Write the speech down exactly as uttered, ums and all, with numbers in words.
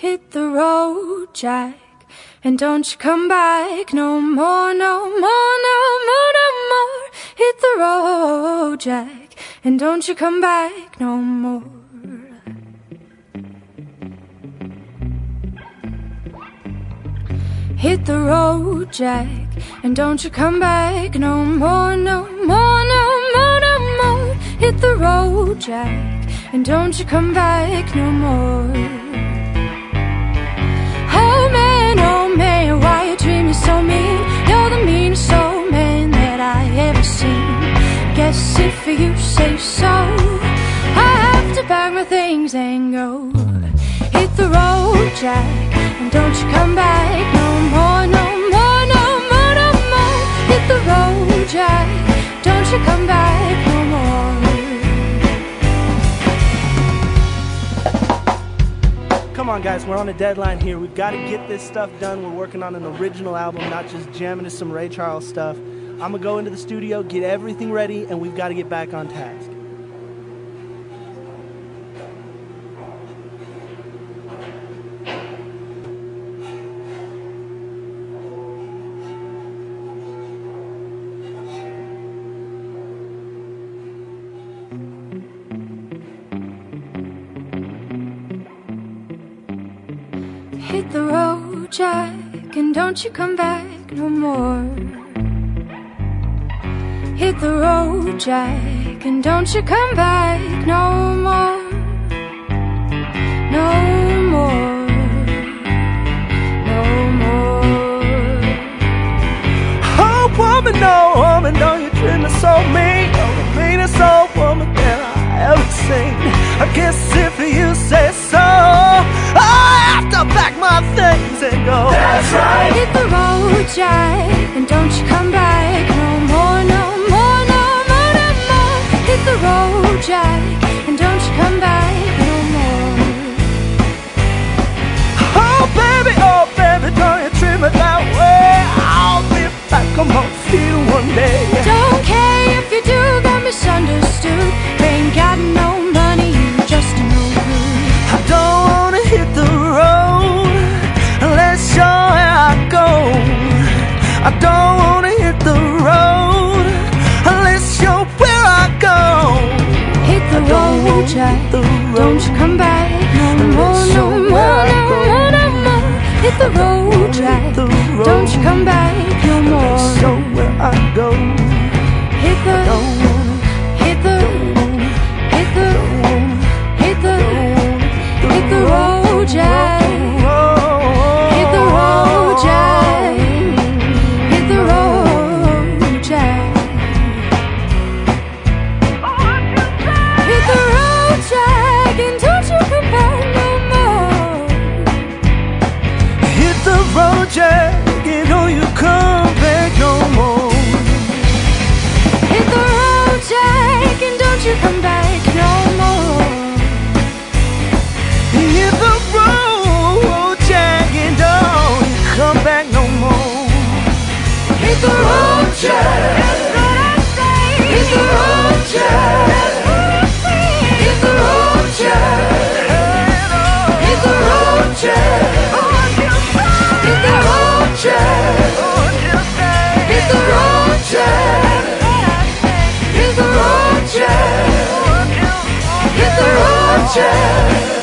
Hit the road, Jack, and don't you come back no more, no more, no more, no more. Hit the road, Jack, and don't you come back no more. Hit the road, Jack, and don't you come back no more, no more, no more, no more. Hit the road, Jack, and don't you come back no more. Oh man, oh man, why you treat me so mean? You're the meanest old man that I ever seen. Guess if you say so, I have to pack my things and go. Hit the road, Jack, and don't you come back no more, no more, no more, no more. Hit the road, Jack, don't you come back no more. Come on guys, we're on a deadline here. We've got to get this stuff done. We're working on an original album, not just jamming to some Ray Charles stuff. I'm gonna go into the studio, get everything ready, and we've got to get back on task. Hit the road, Jack, and don't you come back no more. Hit the road, Jack, and don't you come back no more. No more, no more. Oh woman, no woman, don't you treat me so mean. You're the meanest old woman that I ever seen. I guess if you say so, I have to pack my things and go. That's right. Hit the road, Jack, and don't you come back no more, no more, no more, no more. Hit the road, Jack, and don't you come back no more. Oh baby, oh baby, don't you treat me that way. I'll be back on my feet one day. Don't care if you do, got misunderstood. Ain't got no money, you just no good. I don't wanna hit the road unless you're where I go. I don't wanna hit the road unless you're where I go. Hit the road, Jack, don't you come back no more, no more, no more, no more. Hit the road, Jack, don't you come back no more. So where I go. Hit the, hit the, hit the, hit the, hit the road, Jack. Hit the road, Jack. Hit the road, Jack. Hit the road, Jack, and don't you come back no more. Hit the road, Jack, and don't you come back no more. Hit the road, Jack, and don't you come back no more. Hit the road, Jack, and don't you come back no more. Hit the road, Jack, that's what I say. Hit the road, Jack, that's what I say. Hit the road, Jack. Hit the road, Jack. Hit the road, Jack. Hit the road, Jack. Hit the road, Jack. Hit the road, Jack.